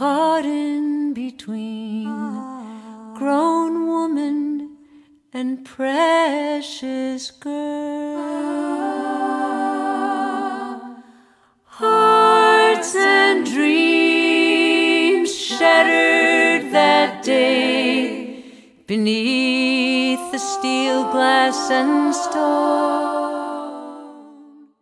caught in between grown woman and precious girl. Hearts and dreams shattered that day beneath the steel glass and stone.